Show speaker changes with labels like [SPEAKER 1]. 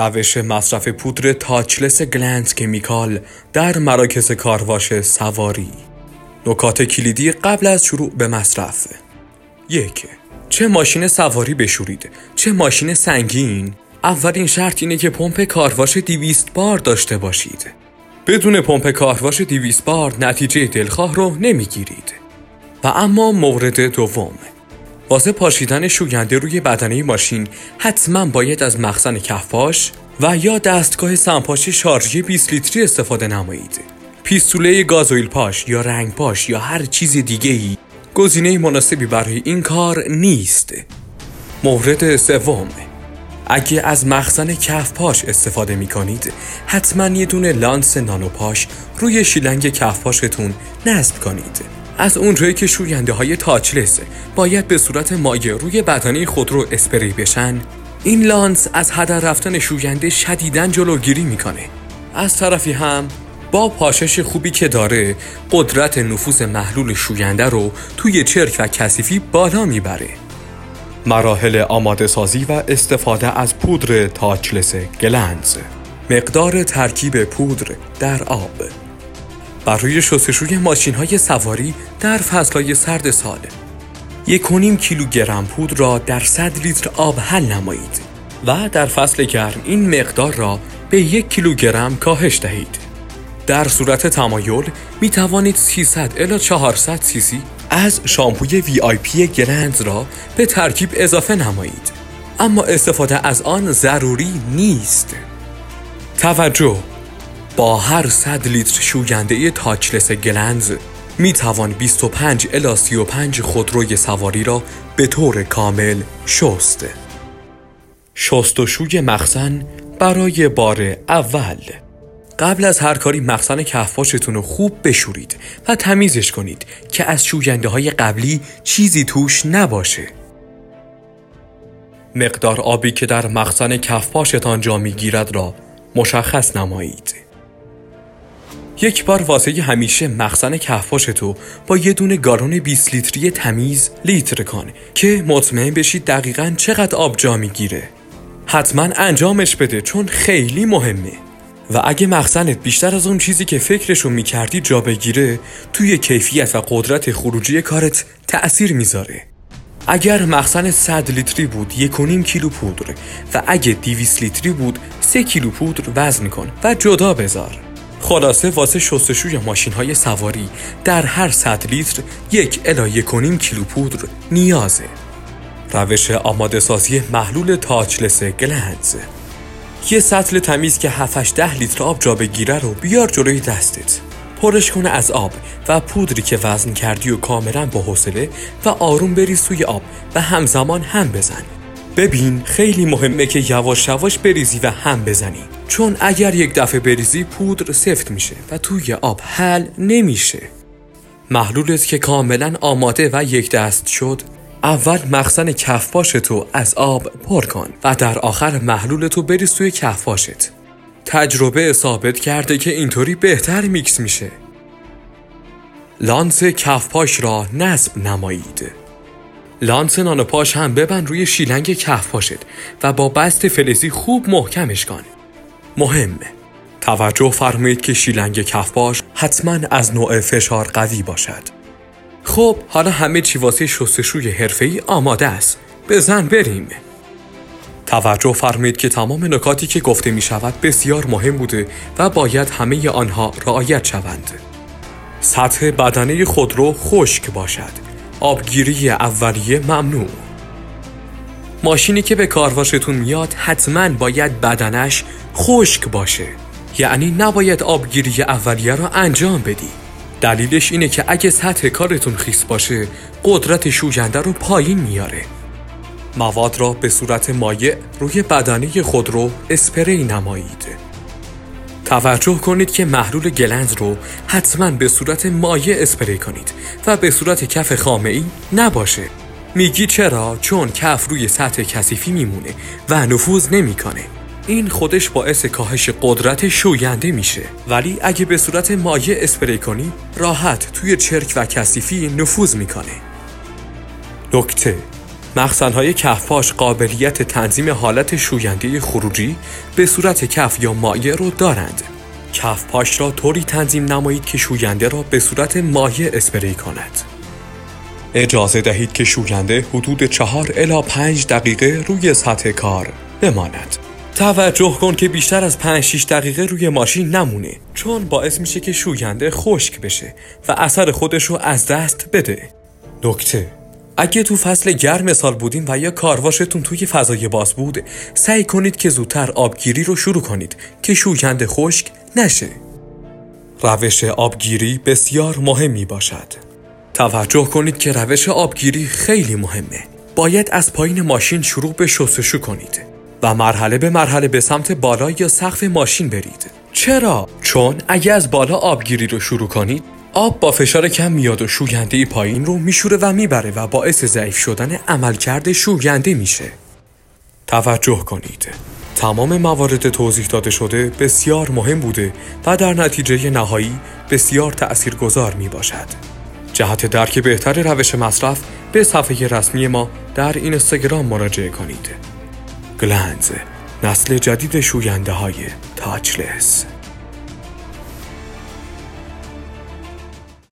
[SPEAKER 1] روش مصرف پودر تاچلس گلنز کمیکال در مراکز کارواش سواری. نکات کلیدی قبل از شروع به مصرف: 1. چه ماشین سواری بشورید، چه ماشین سنگین، اولین شرط اینه که پمپ کارواش 200 بار داشته باشید. بدون پمپ کارواش 200 بار نتیجه دلخواه رو نمیگیرید. و اما مورد دوم، واسه پاشیدن شوینده روی بدنه ماشین حتما باید از مخزن کفپاش و یا دستگاه سمپاش شارژی 20 لیتری استفاده نمایید. پیستوله گازوئیل پاش یا رنگ پاش یا هر چیز دیگه‌ای گزینه مناسبی برای این کار نیست. مورد سوم، اگه از مخزن کفپاش استفاده می کنید حتما یه دونه لانس نانوپاش روی شیلنگ کفپاشتون نصب کنید. از اونجایی که شوینده های تاچلس باید به صورت مایع روی بدنه خودرو اسپری بشن، این لانس از هدر رفتن شوینده شدیداً جلوگیری میکنه. از طرفی هم با پاشش خوبی که داره قدرت نفوذ محلول شوینده رو توی چرک و کثیفی بالا میبره. مراحل آماده سازی و استفاده از پودر تاچلس گلنز. مقدار ترکیب پودر در آب. برای شستشوی ماشین‌های سواری در فصل‌های سرد سال 1.5 کیلوگرم پودر را در 100 لیتر آب حل نمایید و در فصل گرم این مقدار را به 1 کیلوگرم کاهش دهید. در صورت تمایل می توانید 300 الی 400 سی سی از شامپوی VIP گلنز را به ترکیب اضافه نمایید، اما استفاده از آن ضروری نیست. توجه: با هر 100 لیتر شوینده تاچلس گلنز می توان 25 الی 35 خودروی سواری را به طور کامل شست. شستشوی مخزن برای بار اول. قبل از هر کاری مخزن کفپاشتون رو خوب بشورید و تمیزش کنید که از شوینده های قبلی چیزی توش نباشه. مقدار آبی که در مخزن کفپاشتان جا میگیرد را مشخص نمایید. یک بار واسه همیشه مخزن کفپاشتو با یه دونه گالون 20 لیتری تمیز لیتر کن که مطمئن بشید دقیقاً چقدر آب جا میگیره. حتما انجامش بده چون خیلی مهمه. و اگه مخزنت بیشتر از اون چیزی که فکرشو میکردی جا بگیره، توی کیفیت و قدرت خروجی کارت تأثیر میذاره. اگر مخزن 100 لیتری بود 1.5 کیلو پودر و اگه 200 لیتری بود 3 کیلو پودر وزن کن و جدا بذار. خلاصه واسه شستشوی ماشین‌های سواری در هر 100 لیتر 1 الی 1.5 کیلو پودر نیازه. روش آماده سازی محلول تاچلس گلنز. یه سطل تمیز که 7-10 لیتر آب جا بگیره رو بیار جلوی دستت. پرش کنه از آب و پودری که وزن کردی و کاملا با حوصله و آروم بریز توی آب و همزمان هم بزن. ببین خیلی مهمه که یواش یواش بریزی و هم بزنی، چون اگر یک دفعه بریزی پودر سفت میشه و توی آب حل نمیشه. محلولت که کاملا آماده و یک دست شد، اول مخزن کفپاشتو از آب پر کن و در آخر محلولتو بریز توی کفپاشت. تجربه ثابت کرده که اینطوری بهتر میکس میشه. لانس کفپاش را نصب نمایید. لانس نانوپاش هم ببند روی شیلنگ کفپاشت و با بست فلزی خوب محکمش کن. مهمه توجه فرمایید که شیلنگ کفپاش حتما از نوع فشار قوی باشد. خب حالا همه چی واسه شستشوی حرفه‌ای آماده است. بزن بریم. توجه فرمایید که تمام نکاتی که گفته می شود بسیار مهم بوده و باید همه آنها رعایت شوند. سطح بدنه خودرو خشک باشد. آبگیری اولیه ممنوع. ماشینی که به کارواشتون میاد حتما باید بدنش خشک باشه. یعنی نباید آبگیری اولیه را انجام بدی. دلیلش اینه که اگه سطح کارتون خیس باشه قدرت شوینده رو پایین میاره. مواد را به صورت مایع روی بدنه خودرو اسپری نمایید. توجه کنید که محلول گلنز رو حتما به صورت مایع اسپری کنید و به صورت کف خامه‌ای نباشه. میگی چرا؟ چون کف روی سطح کثیفی میمونه و نفوذ نمیکنه. این خودش باعث کاهش قدرت شوینده میشه، ولی اگه به صورت مایع اسپری کنی راحت توی چرک و کثیفی نفوذ میکنه. نکته: مخزن‌های کف‌پاش قابلیت تنظیم حالت شوینده خروجی به صورت کف یا مایع رو دارند. کف‌پاش را طوری تنظیم نمایید که شوینده را به صورت مایع اسپری کند. اجازه دهید که شوینده حدود 4 الی 5 دقیقه روی سطح کار بماند. توجه کن که بیشتر از 5-6 دقیقه روی ماشین نمونه، چون باعث میشه که شوینده خشک بشه و اثر خودش رو از دست بده. نکته: اگه تو فصل گرم سال بودین و یا کارواشتون توی فضای باز بود، سعی کنید که زودتر آبگیری رو شروع کنید که شوینده خشک نشه. روش آبگیری بسیار مهمی باشد. توجه کنید که روش آبگیری خیلی مهمه. باید از پایین ماشین شروع به شستشو کنید و مرحله به مرحله به سمت بالا یا سقف ماشین برید. چرا؟ چون اگه از بالا آبگیری رو شروع کنید، آب با فشار کم میاد و شوینده پایین رو میشوره و میبره و باعث ضعیف شدن عملکرد شوینده میشه. توجه کنید. تمام موارد توضیح داده شده بسیار مهم بوده و در نتیجه نهایی بسیار تأثیرگذار می باشد. جهت درک بهتر روش مصرف به صفحه رسمی ما در اینستاگرام مراجعه کنید. گلنز، نسل جدید شوینده های تاچلس.